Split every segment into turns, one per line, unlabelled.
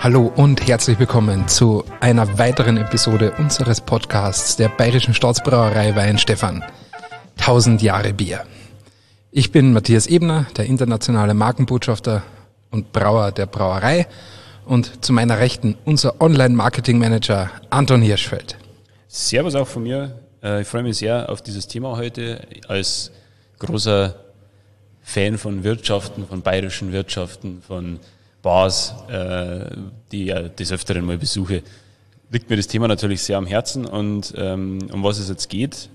Hallo und herzlich willkommen zu einer weiteren Episode unseres Podcasts der Bayerischen Staatsbrauerei Weihenstephan. 1000 Jahre Bier. Ich bin Matthias Ebner, der internationale Markenbotschafter und Brauer der Brauerei, und zu meiner Rechten unser Online-Marketing-Manager Anton Hirschfeld.
Servus auch von mir. Ich freue mich sehr auf dieses Thema heute als großer Fan von Wirtschaften, von bayerischen Wirtschaften, von Bars, die ich des Öfteren mal besuche. Liegt mir das Thema natürlich sehr am Herzen, und um was es jetzt geht,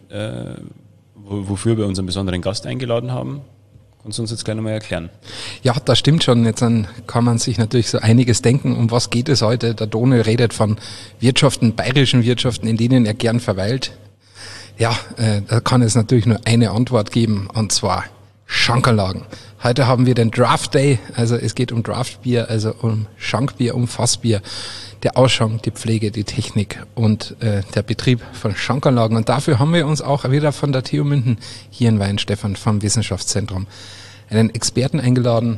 wofür wir unseren besonderen Gast eingeladen haben, kannst du uns jetzt gleich nochmal erklären.
Ja, das stimmt schon. Jetzt kann man sich natürlich so einiges denken. Um was geht es heute? Der Donel redet von Wirtschaften, bayerischen Wirtschaften, in denen er gern verweilt. Ja, da kann es natürlich nur eine Antwort geben, und zwar Schankanlagen. Heute haben wir den Draft Day, also es geht um Draftbier, also um Schankbier, um Fassbier, der Ausschank, die Pflege, die Technik und der Betrieb von Schankanlagen. Und dafür haben wir uns auch wieder von der TU München hier in Weihenstephan vom Wissenschaftszentrum einen Experten eingeladen.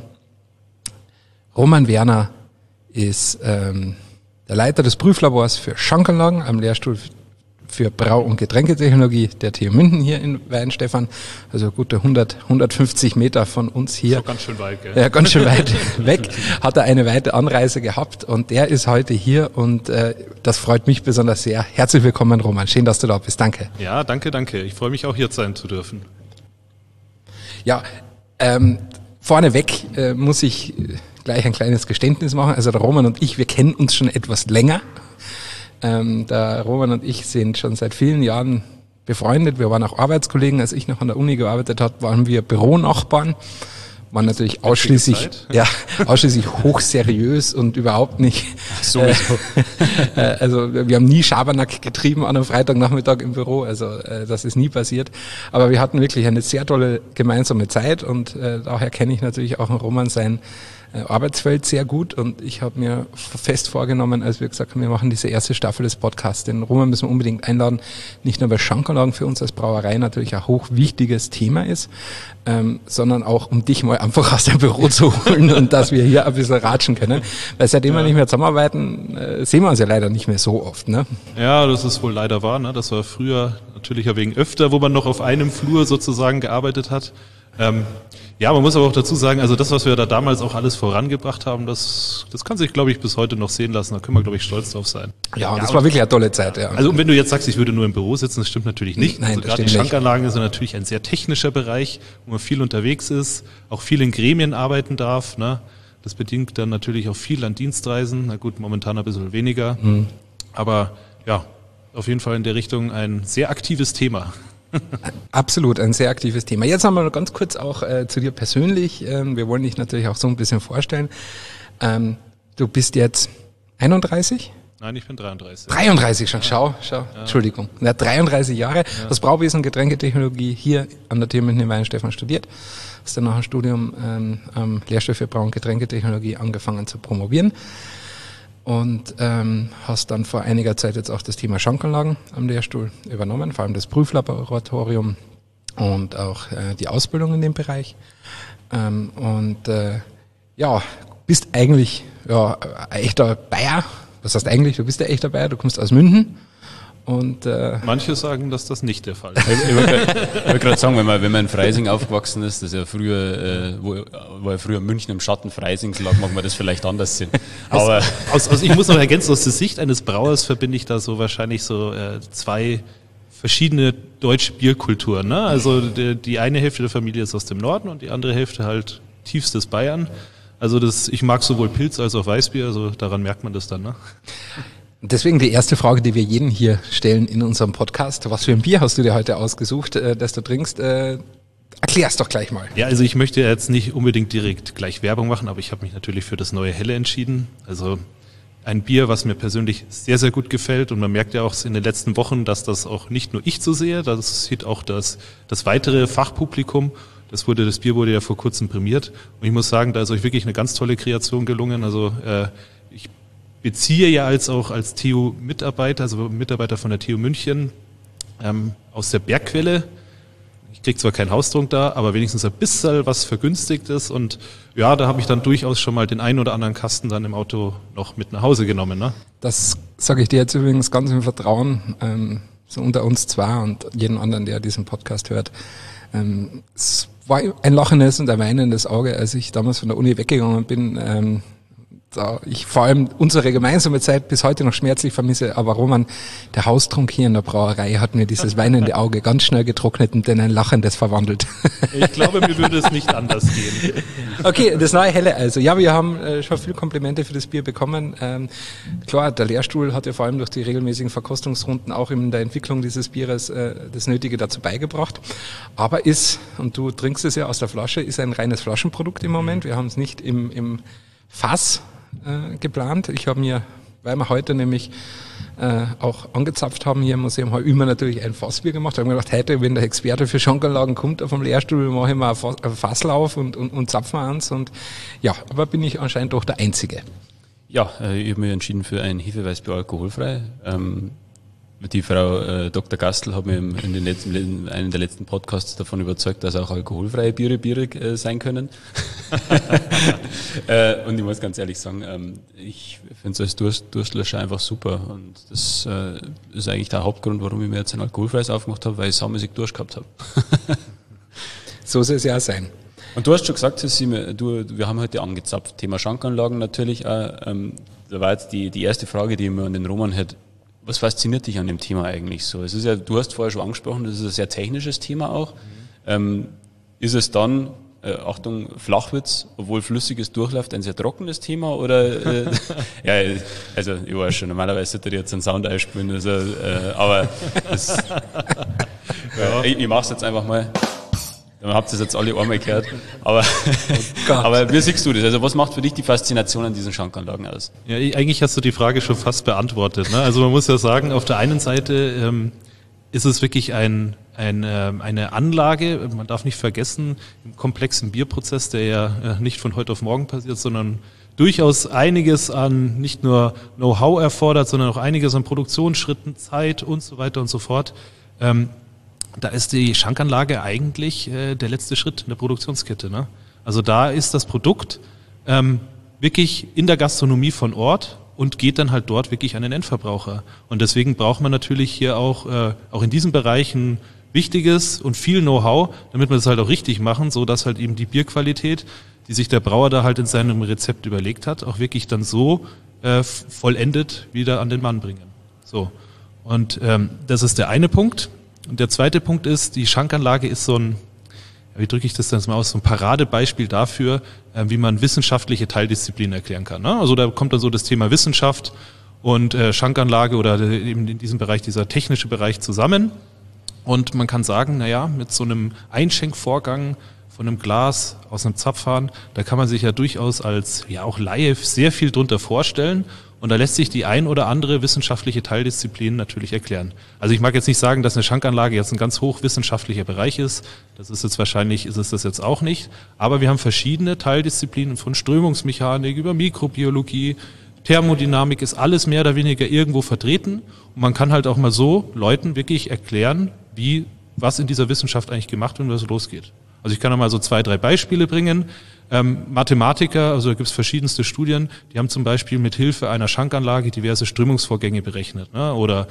Roman Werner ist der Leiter des Prüflabors für Schankanlagen am Lehrstuhl für Brau- und Getränketechnologie der TU München hier in Weihenstephan, also gute 150 Meter von uns hier.
So ganz schön weit, gell?
Ja, ganz schön weit weg. Hat er eine weite Anreise gehabt, und der ist heute hier, und das freut mich besonders sehr. Herzlich willkommen, Roman. Schön, dass du da bist. Danke.
Ja, danke. Ich freue mich auch, hier sein zu dürfen.
Ja, vorneweg muss ich gleich ein kleines Geständnis machen. Also der Roman und ich, wir kennen uns schon etwas länger. Der Roman und ich sind schon seit vielen Jahren befreundet. Wir waren auch Arbeitskollegen. Als ich noch an der Uni gearbeitet habe, waren wir Büronachbarn. Waren natürlich ausschließlich hochseriös und überhaupt nicht.
Sowieso.
Also wir haben nie Schabernack getrieben an einem Freitagnachmittag im Büro. Also das ist nie passiert. Aber wir hatten wirklich eine sehr tolle gemeinsame Zeit, und daher kenne ich natürlich auch Roman sein Arbeitsfeld sehr gut, und ich habe mir fest vorgenommen, als wir gesagt haben, wir machen diese erste Staffel des Podcasts, den Roman müssen wir unbedingt einladen, nicht nur weil Schankanlagen für uns als Brauerei natürlich ein hochwichtiges Thema ist, sondern auch, um dich mal einfach aus dem Büro zu holen und dass wir hier ein bisschen ratschen können, weil seitdem wir nicht mehr zusammenarbeiten, sehen wir uns ja leider nicht mehr so oft, ne?
Ja, das ist wohl leider wahr, ne? Das war früher natürlich ein wenig öfter, wo man noch auf einem Flur sozusagen gearbeitet hat. Ja, man muss aber auch dazu sagen, also das, was wir da damals auch alles vorangebracht haben, das kann sich, glaube ich, bis heute noch sehen lassen. Da können wir, glaube ich, stolz drauf sein.
Ja, das war wirklich eine tolle Zeit, ja.
Also wenn du jetzt sagst, ich würde nur im Büro sitzen, das stimmt natürlich nicht.
Nein,
also
das
gerade die
stimmt nicht.
Schankanlagen sind natürlich ein sehr technischer Bereich, wo man viel unterwegs ist, auch viel in Gremien arbeiten darf, ne? Das bedingt dann natürlich auch viel an Dienstreisen. Na gut, momentan ein bisschen weniger. Aber ja, auf jeden Fall in der Richtung ein sehr aktives Thema.
Absolut, ein sehr aktives Thema. Jetzt haben wir noch ganz kurz auch zu dir persönlich. Wir wollen dich natürlich auch so ein bisschen vorstellen. Du bist jetzt 31?
Nein, ich bin 33.
33 schon, schau. Ja. Entschuldigung. Ja, 33 Jahre. Ja. Das Brauwesen und Getränketechnologie hier an der TU München in Weihenstephan studiert. Hast dann nach dem Studium am Lehrstuhl für Brau- und Getränketechnologie angefangen zu promovieren. Und hast dann vor einiger Zeit jetzt auch das Thema Schankanlagen am Lehrstuhl übernommen, vor allem das Prüflaboratorium und auch die Ausbildung in dem Bereich. Bist eigentlich ein echter Bayer. Was heißt eigentlich? Du bist ein echter Bayer, du kommst aus München. Und
manche sagen, dass das nicht der Fall ist.
Ich wollte gerade sagen, wenn man in Freising aufgewachsen ist, das ja früher, wo ja früher München im Schatten Freisings lag, mag man das vielleicht anders sehen. Aber
ich muss noch ergänzen, aus der Sicht eines Brauers verbinde ich da so wahrscheinlich so zwei verschiedene deutsche Bierkulturen. Ne? Also die eine Hälfte der Familie ist aus dem Norden und die andere Hälfte halt tiefstes Bayern. Also ich mag sowohl Pilz als auch Weißbier, also daran merkt man das dann. Ne?
Deswegen die erste Frage, die wir jeden hier stellen in unserem Podcast. Was für ein Bier hast du dir heute ausgesucht, das du trinkst? Erklär's doch gleich mal.
Ja, also ich möchte jetzt nicht unbedingt direkt gleich Werbung machen, aber ich habe mich natürlich für das neue Helle entschieden. Also ein Bier, was mir persönlich sehr, sehr gut gefällt, und man merkt ja auch in den letzten Wochen, dass das auch nicht nur ich so sehe, das sieht auch das weitere Fachpublikum. Das Bier wurde ja vor kurzem prämiert, und ich muss sagen, da ist euch wirklich eine ganz tolle Kreation gelungen. Also ich beziehe ja als TU-Mitarbeiter, also Mitarbeiter von der TU München, aus der Bergquelle. Ich kriege zwar keinen Hausdruck da, aber wenigstens ein bisschen was Vergünstigtes und ja, da habe ich dann durchaus schon mal den einen oder anderen Kasten dann im Auto noch mit nach Hause genommen. Ne?
Das sage ich dir jetzt übrigens ganz im Vertrauen, so unter uns zwei und jedem anderen, der diesen Podcast hört. Es war ein lachendes und ein weinendes Auge, als ich damals von der Uni weggegangen bin, da ich vor allem unsere gemeinsame Zeit bis heute noch schmerzlich vermisse, aber Roman, der Haustrunk hier in der Brauerei hat mir dieses weinende Auge ganz schnell getrocknet und in ein lachendes verwandelt.
Ich glaube, mir würde es nicht anders gehen.
Okay, das neue Helle also. Ja, wir haben schon viele Komplimente für das Bier bekommen. Klar, der Lehrstuhl hat ja vor allem durch die regelmäßigen Verkostungsrunden auch in der Entwicklung dieses Bieres das Nötige dazu beigebracht. Aber ist, und du trinkst es ja aus der Flasche, ist ein reines Flaschenprodukt im Moment. Wir haben es nicht im Fass geplant. Ich habe mir, weil wir heute nämlich auch angezapft haben hier im Museum, habe ich immer natürlich ein Fassbier gemacht. Ich habe mir gedacht, heute, wenn der Experte für Schankanlagen kommt vom Lehrstuhl, mache ich mal einen Fasslauf und zapfen ans. Und ja, aber bin ich anscheinend doch der Einzige.
Ja, ich habe mich entschieden für ein Hefeweißbier alkoholfrei. Die Frau Dr. Gastl hat mir in einem der letzten Podcasts davon überzeugt, dass auch alkoholfreie Biere bierig sein können. Und ich muss ganz ehrlich sagen, ich finde es als Durstlöscher einfach super. Und das ist eigentlich der Hauptgrund, warum ich mir jetzt ein alkoholfreies aufgemacht habe, weil ich saumäßig Durst gehabt habe.
So soll es ja auch sein.
Und du hast schon gesagt, wir haben heute angezapft. Thema Schankanlagen natürlich auch. Da war jetzt die erste Frage, die mir an den Roman hat. Was fasziniert dich an dem Thema eigentlich so? Es ist ja, du hast vorher schon angesprochen, das ist ein sehr technisches Thema auch. Ist es dann, Achtung, Flachwitz, obwohl Flüssiges durchläuft, ein sehr trockenes Thema? Oder ja, also ich weiß schon, normalerweise sollte ich jetzt einen Sound einspielen, also, aber das, ich mache es jetzt einfach mal. Dann habt ihr es jetzt alle einmal gehört. Aber wie siehst du das? Also was macht für dich die Faszination an diesen Schankanlagen aus?
Ja, eigentlich hast du die Frage schon fast beantwortet. Ne? Also man muss ja sagen, auf der einen Seite ist es wirklich eine Anlage, man darf nicht vergessen, im komplexen Bierprozess, der ja nicht von heute auf morgen passiert, sondern durchaus einiges an nicht nur Know-how erfordert, sondern auch einiges an Produktionsschritten, Zeit und so weiter und so fort. Da ist die Schankanlage eigentlich der letzte Schritt in der Produktionskette. Ne? Also da ist das Produkt wirklich in der Gastronomie von Ort und geht dann halt dort wirklich an den Endverbraucher. Und deswegen braucht man natürlich hier auch in diesem Bereich ein wichtiges und viel Know-how, damit wir das halt auch richtig machen, so dass halt eben die Bierqualität, die sich der Brauer da halt in seinem Rezept überlegt hat, auch wirklich dann so vollendet wieder an den Mann bringen. So. Und das ist der eine Punkt. Und der zweite Punkt ist, die Schankanlage ist so ein, wie drücke ich das denn mal aus, so ein Paradebeispiel dafür, wie man wissenschaftliche Teildisziplinen erklären kann. Ne? Also da kommt dann so das Thema Wissenschaft und Schankanlage oder eben in diesem Bereich dieser technische Bereich zusammen. Und man kann sagen, naja, mit so einem Einschenkvorgang von einem Glas aus einem Zapfhahn, da kann man sich ja durchaus als ja auch Laie sehr viel drunter vorstellen. Und da lässt sich die ein oder andere wissenschaftliche Teildisziplin natürlich erklären. Also ich mag jetzt nicht sagen, dass eine Schankanlage jetzt ein ganz hochwissenschaftlicher Bereich ist. Das ist jetzt wahrscheinlich, ist es das jetzt auch nicht. Aber wir haben verschiedene Teildisziplinen von Strömungsmechanik über Mikrobiologie, Thermodynamik ist alles mehr oder weniger irgendwo vertreten. Und man kann halt auch mal so Leuten wirklich erklären, was in dieser Wissenschaft eigentlich gemacht wird und was losgeht. Also ich kann da mal so 2, 3 Beispiele bringen. Mathematiker, also da gibt es verschiedenste Studien, die haben zum Beispiel mit Hilfe einer Schankanlage diverse Strömungsvorgänge berechnet. Ne? Oder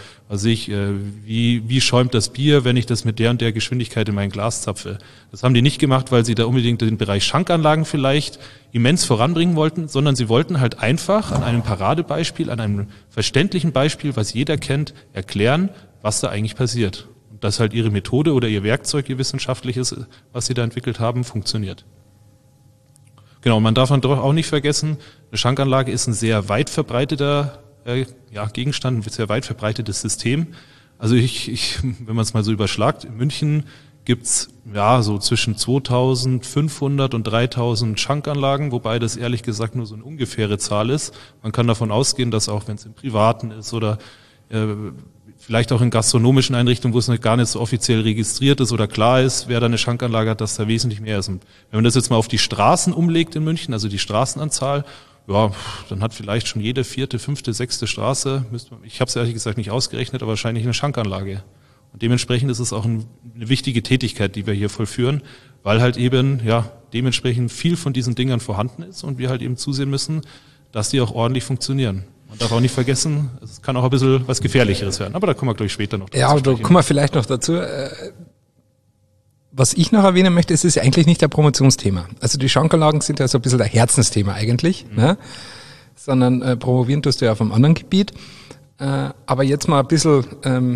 wie schäumt das Bier, wenn ich das mit der und der Geschwindigkeit in mein Glas zapfe. Das haben die nicht gemacht, weil sie da unbedingt den Bereich Schankanlagen vielleicht immens voranbringen wollten, sondern sie wollten halt einfach an einem Paradebeispiel, an einem verständlichen Beispiel, was jeder kennt, erklären, was da eigentlich passiert. Und dass halt ihre Methode oder ihr Werkzeug, ihr wissenschaftliches, was sie da entwickelt haben, funktioniert. Genau, man darf dann doch auch nicht vergessen, eine Schankanlage ist ein sehr weit verbreiteter Gegenstand, ein sehr weit verbreitetes System. Also wenn man es mal so überschlagt, in München gibt's so zwischen 2500 und 3000 Schankanlagen, wobei das ehrlich gesagt nur so eine ungefähre Zahl ist. Man kann davon ausgehen, dass auch wenn es im Privaten ist oder vielleicht auch in gastronomischen Einrichtungen, wo es gar nicht so offiziell registriert ist oder klar ist, wer da eine Schankanlage hat, dass da wesentlich mehr ist. Und wenn man das jetzt mal auf die Straßen umlegt in München, also die Straßenanzahl, dann hat vielleicht schon jede 4., 5., 6. Straße, ich habe es ehrlich gesagt nicht ausgerechnet, aber wahrscheinlich eine Schankanlage. Und dementsprechend ist es auch ein eine wichtige Tätigkeit, die wir hier vollführen, weil halt eben dementsprechend viel von diesen Dingern vorhanden ist und wir halt eben zusehen müssen, dass die auch ordentlich funktionieren. Man darf auch nicht vergessen, es kann auch ein bisschen was Gefährlicheres werden, aber da kommen wir gleich später noch dazu.
Ja, aber da kommen wir vielleicht noch dazu. Was ich noch erwähnen möchte, ist eigentlich nicht der Promotionsthema. Also die Schankanlagen sind ja so ein bisschen ein Herzensthema eigentlich, ne? Sondern promovieren tust du ja auf einem anderen Gebiet. Aber jetzt mal ein bisschen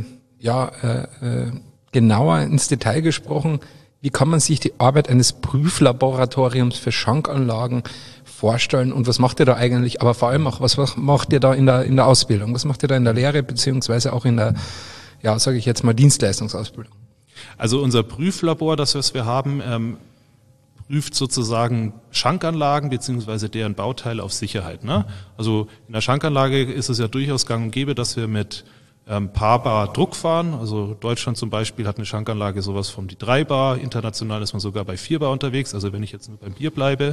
genauer ins Detail gesprochen, wie kann man sich die Arbeit eines Prüflaboratoriums für Schankanlagen vorstellen und was macht ihr da eigentlich, aber vor allem auch, was macht ihr da in der Ausbildung, was macht ihr da in der Lehre, beziehungsweise auch in der, sage ich jetzt mal, Dienstleistungsausbildung?
Also unser Prüflabor, das was wir haben, prüft sozusagen Schankanlagen beziehungsweise deren Bauteile auf Sicherheit. Ne? Also in der Schankanlage ist es ja durchaus gang und gäbe, dass wir mit Paar Bar Druck fahren. Also Deutschland zum Beispiel hat eine Schankanlage sowas von die 3 Bar, international ist man sogar bei 4 Bar unterwegs, also wenn ich jetzt nur beim Bier bleibe.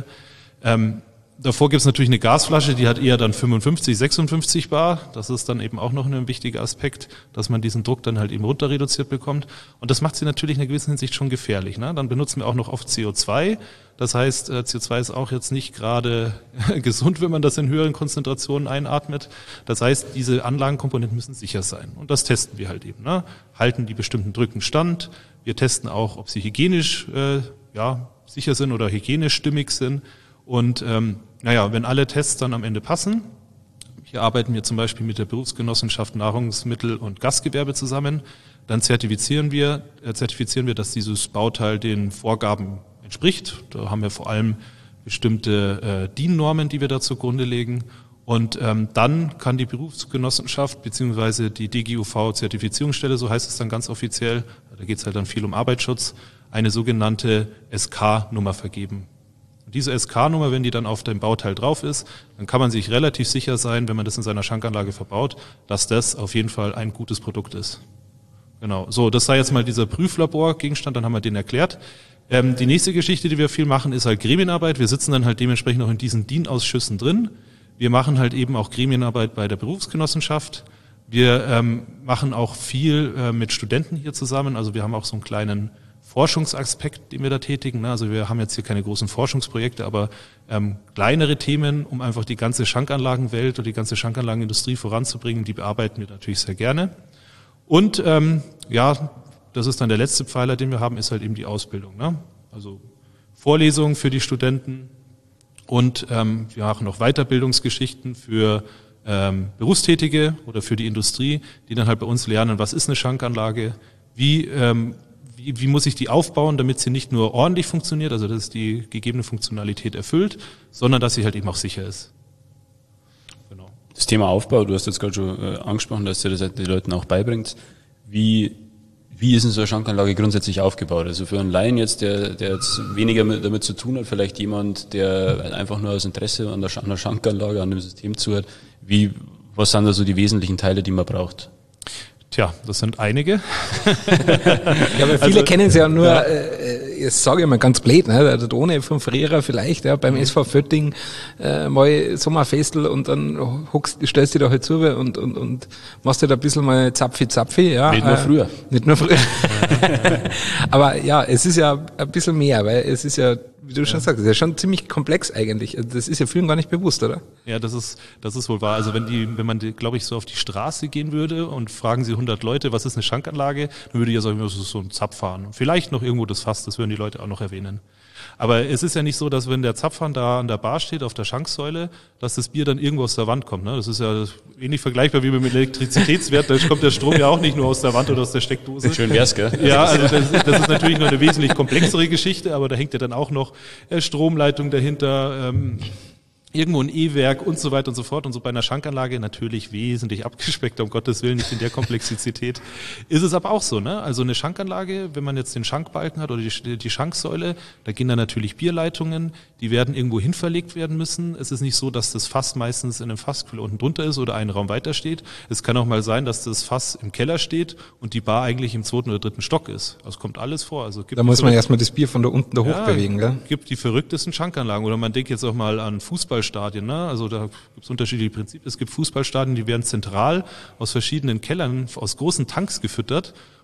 Davor gibt es natürlich eine Gasflasche, die hat eher dann 55, 56 Bar. Das ist dann eben auch noch ein wichtiger Aspekt, dass man diesen Druck dann halt eben runter reduziert bekommt. Und das macht sie natürlich in einer gewissen Hinsicht schon gefährlich. Ne? Dann benutzen wir auch noch oft CO2. Das heißt, CO2 ist auch jetzt nicht gerade gesund, wenn man das in höheren Konzentrationen einatmet. Das heißt, diese Anlagenkomponenten müssen sicher sein. Und das testen wir halt eben. Ne? Halten die bestimmten Drücken stand. Wir testen auch, ob sie hygienisch sicher sind oder hygienisch stimmig sind. Und wenn alle Tests dann am Ende passen, hier arbeiten wir zum Beispiel mit der Berufsgenossenschaft Nahrungsmittel- und Gastgewerbe zusammen, dann zertifizieren wir, dass dieses Bauteil den Vorgaben entspricht. Da haben wir vor allem bestimmte DIN-Normen, die wir da zugrunde legen. Und dann kann die Berufsgenossenschaft beziehungsweise die DGUV-Zertifizierungsstelle, so heißt es dann ganz offiziell, da geht es halt dann viel um Arbeitsschutz, eine sogenannte SK-Nummer vergeben. Diese SK-Nummer, wenn die dann auf dem Bauteil drauf ist, dann kann man sich relativ sicher sein, wenn man das in seiner Schankanlage verbaut, dass das auf jeden Fall ein gutes Produkt ist. Genau. So, das sei jetzt mal dieser Prüflaborgegenstand, dann haben wir den erklärt. Die nächste Geschichte, die wir viel machen, ist halt Gremienarbeit. Wir sitzen dann halt dementsprechend auch in diesen DIN-Ausschüssen drin. Wir machen halt eben auch Gremienarbeit bei der Berufsgenossenschaft. Wir machen auch viel mit Studenten hier zusammen. Also wir haben auch so einen kleinen Forschungsaspekt, den wir da tätigen. Also wir haben jetzt hier keine großen Forschungsprojekte, aber kleinere Themen, um einfach die ganze Schankanlagenwelt oder die ganze Schankanlagenindustrie voranzubringen, die bearbeiten wir natürlich sehr gerne. Und das ist dann der letzte Pfeiler, den wir haben, ist halt eben die Ausbildung. Ne? Also Vorlesungen für die Studenten und wir machen noch Weiterbildungsgeschichten für Berufstätige oder für die Industrie, die dann halt bei uns lernen, was ist eine Schankanlage, wie muss ich die aufbauen, damit sie nicht nur ordentlich funktioniert, also dass die gegebene Funktionalität erfüllt, sondern dass sie halt eben auch sicher ist.
Genau. Das Thema Aufbau, du hast jetzt gerade schon angesprochen, dass ihr das den Leuten auch beibringt. Wie ist denn so eine Schankanlage grundsätzlich aufgebaut? Also für einen Laien jetzt, der jetzt weniger damit zu tun hat, vielleicht jemand, der einfach nur aus Interesse an der Schankanlage, an dem System zuhört, was sind da so die wesentlichen Teile, die man braucht?
Tja, das sind einige.
Ja, aber viele kennen es ja nur, jetzt sage ich mal ganz blöd, ne, der Drohne vom Frierer vielleicht, beim SV Fötting mal Sommerfestel und dann stellst du dich da halt zu und machst dir da ein bisschen mal Zapfi. Ja.
Nicht nur früher.
Nicht nur früher. Aber ja, es ist ja ein bisschen mehr, weil es ist ja, wie du schon sagst, das ist ja schon ziemlich komplex eigentlich. Das ist ja vielen gar nicht bewusst, oder?
Ja, das ist wohl wahr. Also wenn man, glaube ich, so auf die Straße gehen würde und fragen sie 100 Leute, was ist eine Schankanlage, dann würde ich ja sagen, das ist so ein Zapfhahn. Vielleicht noch irgendwo das Fass, das würden die Leute auch noch erwähnen. Aber es ist ja nicht so, dass wenn der Zapfhahn da an der Bar steht, auf der Schanksäule, dass das Bier dann irgendwo aus der Wand kommt. Ne? Das ist ja ähnlich vergleichbar wie mit Elektrizitätswert. Da kommt der Strom ja auch nicht nur aus der Wand oder aus der Steckdose.
Schön wär's, gell?
Ja, also das ist natürlich noch eine wesentlich komplexere Geschichte, aber da hängt ja dann auch noch Stromleitung dahinter, irgendwo ein E-Werk und so weiter und so fort. Und so bei einer Schankanlage natürlich wesentlich abgespeckter, um Gottes Willen, nicht in der Komplexität. Ist es aber auch so, ne? Also eine Schankanlage, wenn man jetzt den Schankbalken hat oder die Schanksäule, da gehen dann natürlich Bierleitungen, die werden irgendwo hin verlegt werden müssen. Es ist nicht so, dass das Fass meistens in einem Fasskühler unten drunter ist oder einen Raum weiter steht. Es kann auch mal sein, dass das Fass im Keller steht und die Bar eigentlich im 2. oder 3. Stock ist. Also kommt alles vor. Also
da muss man erstmal das Bier von da unten da hoch bewegen, gell?
Gibt die verrücktesten Schankanlagen. Oder man denkt jetzt auch mal an Fußballstadien, ne? Also da gibt es unterschiedliche Prinzipien. Es gibt Fußballstadien, die werden zentral aus verschiedenen Kellern, aus großen Tanks gefüttert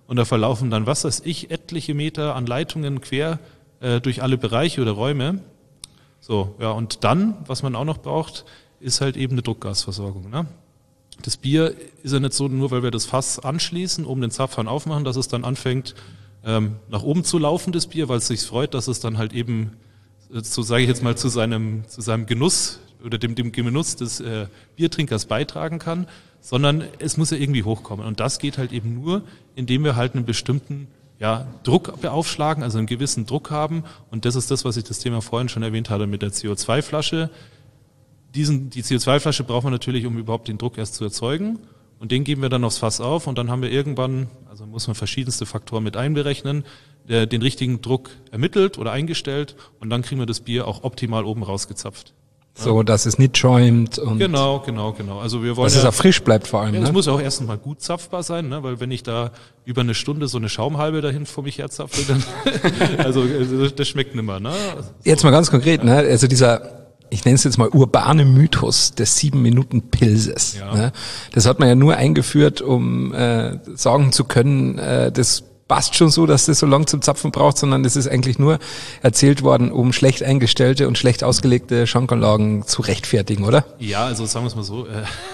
und da verlaufen dann, was weiß ich, etliche Meter an Leitungen quer durch alle Bereiche oder Räume. So, ja, und dann, was man auch noch braucht, ist halt eben eine Druckgasversorgung. Ne? Das Bier ist ja nicht so, nur weil wir das Fass anschließen, oben den Zapfhahn aufmachen, dass es dann anfängt, nach oben zu laufen, das Bier, weil es sich freut, dass es dann halt eben, so sage ich jetzt mal, zu seinem Genuss oder dem Genuss des Biertrinkers beitragen kann, sondern es muss ja irgendwie hochkommen. Und das geht halt eben nur, indem wir halt einen bestimmten Druck beaufschlagen, also einen gewissen Druck haben. Und das ist das, was ich das Thema vorhin schon erwähnt hatte mit der CO2-Flasche. Die CO2-Flasche braucht man natürlich, um überhaupt den Druck erst zu erzeugen. Und den geben wir dann aufs Fass auf und dann haben wir irgendwann, also muss man verschiedenste Faktoren mit einberechnen, den richtigen Druck ermittelt oder eingestellt und dann kriegen wir das Bier auch optimal oben rausgezapft.
So, dass es nicht schäumt. Und
Genau. Also wir wollen
dass es auch frisch bleibt vor allem.
Es
Ne?
muss ja auch erst mal gut zapfbar sein, ne? Weil wenn ich da über eine Stunde so eine Schaumhalbe dahin vor mich herzapfe, dann also das schmeckt nimmer. Ne?
Jetzt mal ganz konkret, ne? Also dieser, ich nenne es jetzt mal urbane Mythos des 7-Minuten-Pilses.
Ja.
Ne? Das hat man ja nur eingeführt, um sagen zu können, das passt schon so, dass das so lang zum Zapfen braucht, sondern das ist eigentlich nur erzählt worden, um schlecht eingestellte und schlecht ausgelegte Schankanlagen zu rechtfertigen, oder?
Ja, also sagen wir es mal so,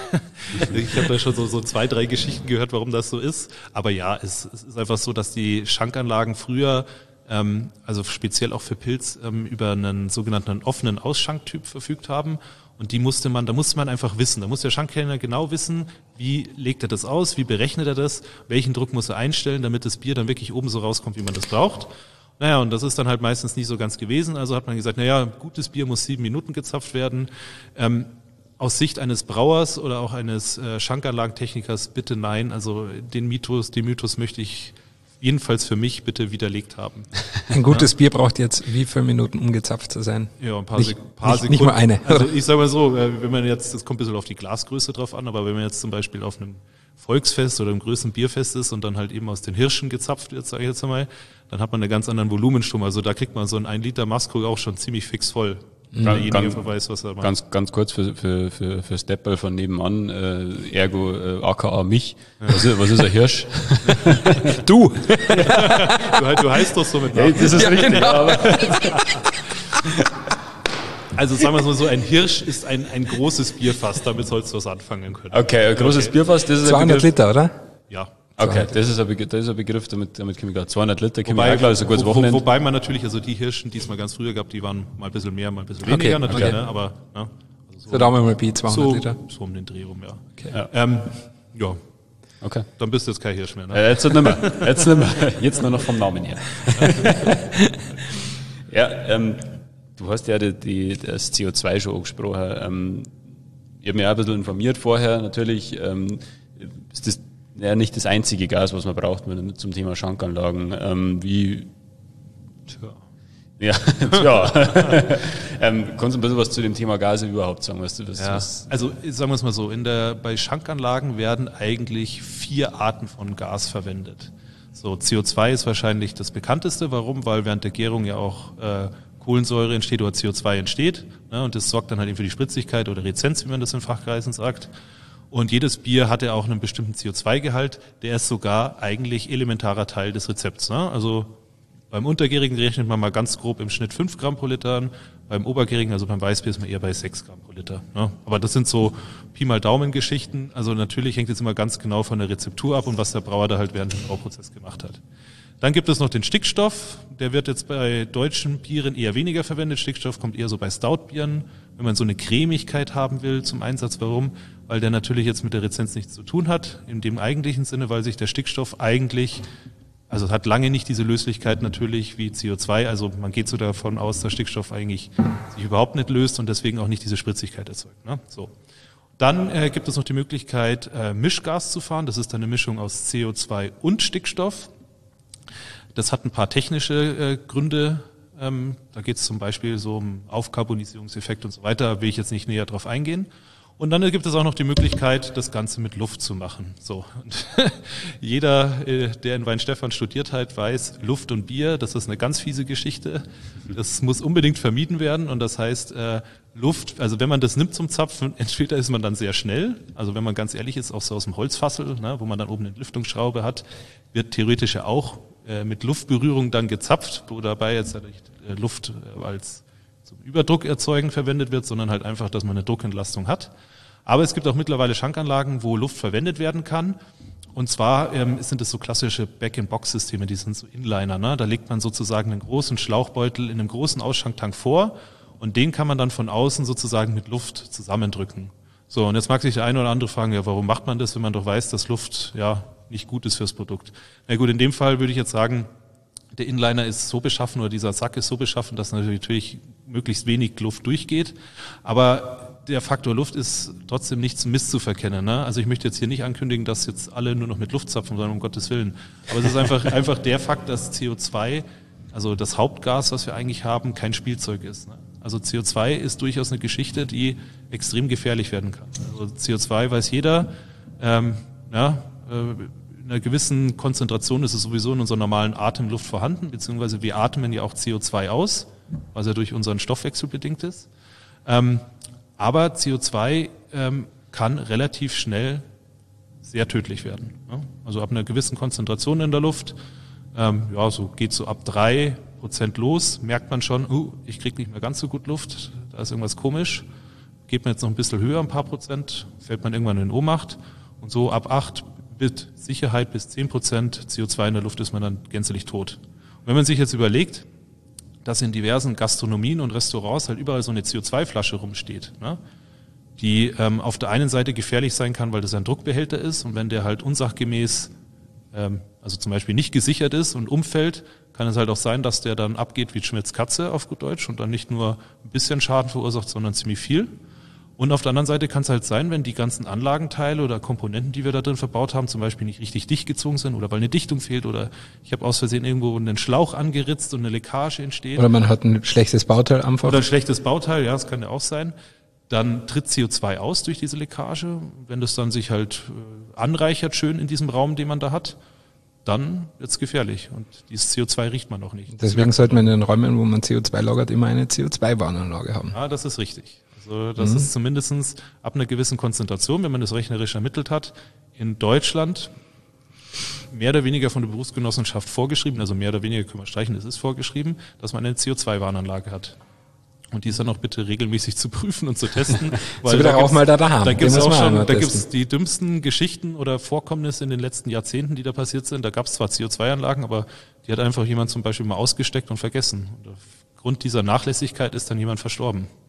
ich habe da schon so 2, 3 Geschichten gehört, warum das so ist. Aber ja, es ist einfach so, dass die Schankanlagen früher, also speziell auch für Pilz, über einen sogenannten offenen Ausschanktyp verfügt haben. Und da musste man einfach wissen. Da muss der Schankkellner genau wissen, wie legt er das aus, wie berechnet er das, welchen Druck muss er einstellen, damit das Bier dann wirklich oben so rauskommt, wie man das braucht. Naja, und das ist dann halt meistens nicht so ganz gewesen. Also hat man gesagt, gutes Bier muss 7 Minuten gezapft werden. Aus Sicht eines Brauers oder auch eines Schankanlagentechnikers bitte nein. Also den Mythos möchte ich jedenfalls für mich bitte widerlegt haben.
Ein gutes Bier braucht jetzt wie viele Minuten, um gezapft zu sein?
Ja, ein paar
Nicht
Sekunden.
Nicht mal eine.
Also ich sage mal so, wenn man jetzt, das kommt ein bisschen auf die Glasgröße drauf an, aber wenn man jetzt zum Beispiel auf einem Volksfest oder einem größeren Bierfest ist und dann halt eben aus den Hirschen gezapft wird, sage ich jetzt einmal, dann hat man einen ganz anderen Volumensturm. Also da kriegt man so ein 1 Liter Maskrug auch schon ziemlich fix voll. Derjenige weiß, was er macht.
Ganz kurz für Stepperl von nebenan, ergo aka mich. Was ist ein Hirsch?
Du!
Du heißt doch so mit Namen.
Das ist richtig,
genau.
aber
Also sagen wir es mal so, ein Hirsch ist ein großes Bierfass, damit sollst du was anfangen können.
okay, ein großes Bierfass, das ist
200 Liter, oder?
Ja.
Okay, das ist ein Begriff, damit komme ich klar. 200 Liter, komme ich auch klar, das ist ein gutes Wochenende.
Wobei man natürlich, also die Hirschen, die es mal ganz früher gab, die waren mal ein bisschen mehr, mal ein bisschen weniger natürlich,
okay.
Ne? Aber ne? Also
So, da haben wir mal Pi, 200 Liter.
So um den Dreh rum, ja.
Okay.
Ja,
Okay.
dann bist du jetzt kein Hirsch mehr. Ne?
Jetzt nicht mehr. Jetzt nur noch vom Namen her. Ja, du hast ja das CO2 schon angesprochen. Ich habe mich auch ein bisschen informiert vorher. Natürlich ist das ja nicht das einzige Gas, was man braucht zum Thema Schankanlagen. Kannst du ein bisschen was zu dem Thema Gase überhaupt sagen? Also
sagen wir es mal so, bei Schankanlagen werden eigentlich 4 Arten von Gas verwendet. So, CO2 ist wahrscheinlich das bekannteste. Warum? Weil während der Gärung ja auch Kohlensäure entsteht oder CO2 entsteht. Ne? Und das sorgt dann halt eben für die Spritzigkeit oder Rezenz, wie man das in Fachkreisen sagt. Und jedes Bier hat ja auch einen bestimmten CO2-Gehalt. Der ist sogar eigentlich elementarer Teil des Rezepts. Ne? Also beim Untergärigen rechnet man mal ganz grob im Schnitt 5 Gramm pro Liter an. Beim Obergärigen, also beim Weißbier, ist man eher bei 6 Gramm pro Liter. Ne? Aber das sind so Pi mal Daumen-Geschichten. Also natürlich hängt es immer ganz genau von der Rezeptur ab und was der Brauer da halt während dem Brauprozess gemacht hat. Dann gibt es noch den Stickstoff. Der wird jetzt bei deutschen Bieren eher weniger verwendet. Stickstoff kommt eher so bei Stout-Bieren, wenn man so eine Cremigkeit haben will zum Einsatz. Warum? Weil der natürlich jetzt mit der Rezenz nichts zu tun hat, in dem eigentlichen Sinne, weil sich der Stickstoff eigentlich, also hat lange nicht diese Löslichkeit natürlich wie CO2, also man geht so davon aus, dass Stickstoff eigentlich sich überhaupt nicht löst und deswegen auch nicht diese Spritzigkeit erzeugt. Ne? So. Dann gibt es noch die Möglichkeit, Mischgas zu fahren. Das ist dann eine Mischung aus CO2 und Stickstoff. Das hat ein paar technische Gründe. Da geht es zum Beispiel so um Aufkarbonisierungseffekt und so weiter, will ich jetzt nicht näher drauf eingehen. Und dann gibt es auch noch die Möglichkeit, das Ganze mit Luft zu machen. So. Und jeder, der in Weinstefan studiert hat, weiß, Luft und Bier, das ist eine ganz fiese Geschichte. Das muss unbedingt vermieden werden. Und das heißt, Luft, also wenn man das nimmt zum Zapfen, entweder ist man dann sehr schnell. Also wenn man ganz ehrlich ist, auch so aus dem Holzfassel, ne, wo man dann oben eine Lüftungsschraube hat, wird theoretisch ja auch mit Luftberührung dann gezapft, wo dabei jetzt nicht Luft als zum Überdruck erzeugen verwendet wird, sondern halt einfach, dass man eine Druckentlastung hat. Aber es gibt auch mittlerweile Schankanlagen, wo Luft verwendet werden kann. Und zwar sind es so klassische Back-in-Box-Systeme, die sind so Inliner. Ne? Da legt man sozusagen einen großen Schlauchbeutel in einem großen Ausschanktank vor und den kann man dann von außen sozusagen mit Luft zusammendrücken. So, und jetzt mag sich der eine oder andere fragen, ja, warum macht man das, wenn man doch weiß, dass Luft ja nicht gut ist fürs Produkt? Na gut, in dem Fall würde ich jetzt sagen, der Inliner ist so beschaffen oder dieser Sack ist so beschaffen, dass natürlich möglichst wenig Luft durchgeht. Aber der Faktor Luft ist trotzdem nicht zum misszuverkennen. Ne? Also ich möchte jetzt hier nicht ankündigen, dass jetzt alle nur noch mit Luft zapfen, sondern um Gottes Willen. Aber es ist einfach der Fakt, dass CO2, also das Hauptgas, was wir eigentlich haben, kein Spielzeug ist. Ne? Also CO2 ist durchaus eine Geschichte, die extrem gefährlich werden kann. Also CO2 weiß jeder, in einer gewissen Konzentration ist es sowieso in unserer normalen Atemluft vorhanden, beziehungsweise wir atmen ja auch CO2 aus, was ja durch unseren Stoffwechsel bedingt ist. Aber CO2 kann relativ schnell sehr tödlich werden. Ne? Also ab einer gewissen Konzentration in der Luft, so geht so ab 3% los, merkt man schon, ich kriege nicht mehr ganz so gut Luft, da ist irgendwas komisch. Geht man jetzt noch ein bisschen höher, ein paar Prozent, fällt man irgendwann in Ohnmacht. Und so ab 8 mit Sicherheit bis 10% CO2 in der Luft ist man dann gänzlich tot. Und wenn man sich jetzt überlegt, dass in diversen Gastronomien und Restaurants halt überall so eine CO2-Flasche rumsteht, ne, die auf der einen Seite gefährlich sein kann, weil das ein Druckbehälter ist und wenn der halt unsachgemäß, also zum Beispiel nicht gesichert ist und umfällt, kann es halt auch sein, dass der dann abgeht wie Schmitz Katze auf gut Deutsch und dann nicht nur ein bisschen Schaden verursacht, sondern ziemlich viel. Und auf der anderen Seite kann es halt sein, wenn die ganzen Anlagenteile oder Komponenten, die wir da drin verbaut haben, zum Beispiel nicht richtig dicht gezogen sind oder weil eine Dichtung fehlt oder ich habe aus Versehen irgendwo einen Schlauch angeritzt und eine Leckage entsteht.
Oder man hat ein schlechtes Bauteil einfach.
Oder ein schlechtes Bauteil, ja, das kann ja auch sein. Dann tritt CO2 aus durch diese Leckage. Wenn das dann sich halt anreichert schön in diesem Raum, den man da hat, dann wird's gefährlich. Und dieses CO2 riecht man auch nicht.
Deswegen sollte man in den Räumen, wo man CO2 lagert, immer eine CO2-Warnanlage haben.
Ja, das ist richtig. Also das ist zumindestens ab einer gewissen Konzentration, wenn man das rechnerisch ermittelt hat, in Deutschland mehr oder weniger von der Berufsgenossenschaft vorgeschrieben, also mehr oder weniger können wir streichen, es ist vorgeschrieben, dass man eine CO2-Warnanlage hat. Und die ist dann auch bitte regelmäßig zu prüfen und zu testen.
Weil da auch mal da haben.
Da gibt's auch schon, da gibt's die dümmsten Geschichten oder Vorkommnisse in den letzten Jahrzehnten, die da passiert sind. Da gab's zwar CO2-Anlagen, aber die hat einfach jemand zum Beispiel mal ausgesteckt und vergessen. Und aufgrund dieser Nachlässigkeit ist dann jemand verstorben.